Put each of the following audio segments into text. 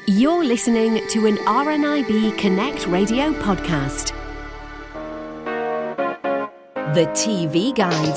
You're listening to an RNIB Connect Radio podcast. The TV Guide.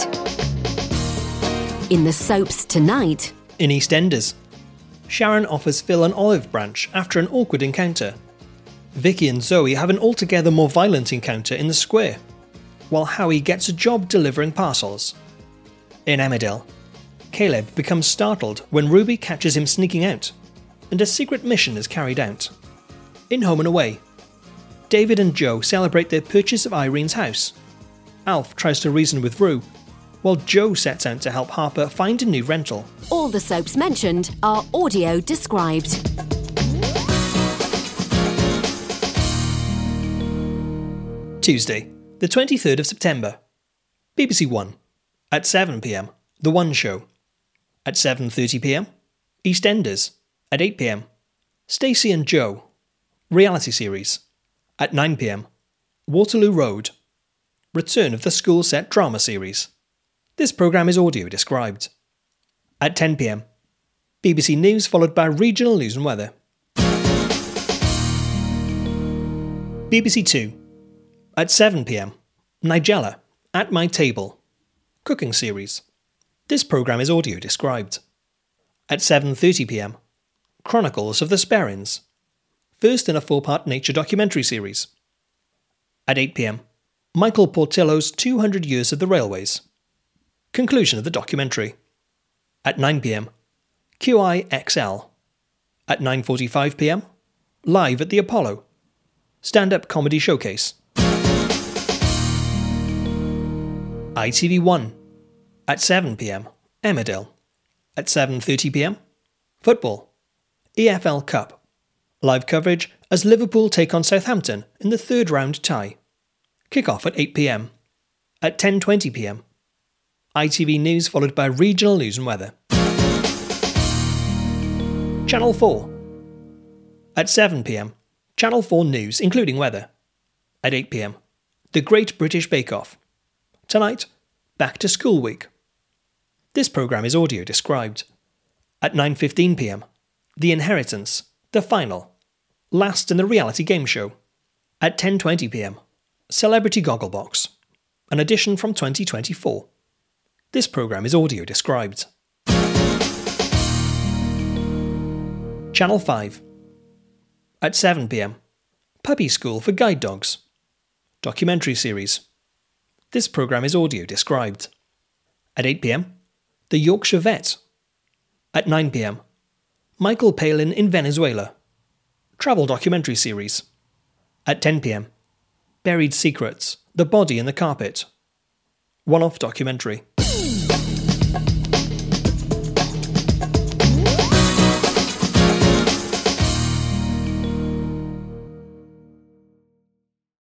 In the soaps tonight. In EastEnders, Sharon offers Phil an olive branch after an awkward encounter. Vicky and Zoe have an altogether more violent encounter in the square, while Howie gets a job delivering parcels. In Emmerdale, Caleb becomes startled when Ruby catches him sneaking out, and a secret mission is carried out. In Home and Away, David and Joe celebrate their purchase of Irene's house. Alf tries to reason with Rue, while Joe sets out to help Harper find a new rental. All the soaps mentioned are audio described. Tuesday, the 23rd of September. BBC One. At 7pm, The One Show. At 7:30pm, EastEnders. At 8pm, Stacey and Joe. Reality series. At 9pm, Waterloo Road. Return of the school set drama series. This programme is audio described. At 10pm, BBC News followed by regional news and weather. BBC Two. At 7pm, Nigella, At My Table. Cooking series. This programme is audio described. At 7:30pm, Chronicles of the Sperrins. First in a 4-part nature documentary series. At 8pm, Michael Portillo's 200 Years of the Railways. Conclusion of the documentary. At 9pm, QIXL. At 9:45pm, Live at the Apollo. Stand-up comedy showcase. ITV1. At 7pm, Emmerdale. At 7:30pm, Football. EFL Cup. Live coverage as Liverpool take on Southampton in the third round tie. Kick-off at 8pm. At 10:20pm, ITV News followed by regional news and weather. Channel 4. At 7pm, Channel 4 News including weather. At 8pm, The Great British Bake Off. Tonight, Back to School Week. This programme is audio described. At 9:15pm, The Inheritance, The Final, last in the reality game show. At 10:20pm, Celebrity Gogglebox, an edition from 2024. This programme is audio described. Channel 5. At 7pm, Puppy School for Guide Dogs. Documentary series. This programme is audio described. At 8pm, The Yorkshire Vet. At 9pm, Michael Palin in Venezuela. Travel documentary series. At 10pm, Buried Secrets, The Body in the Carpet. One-off documentary.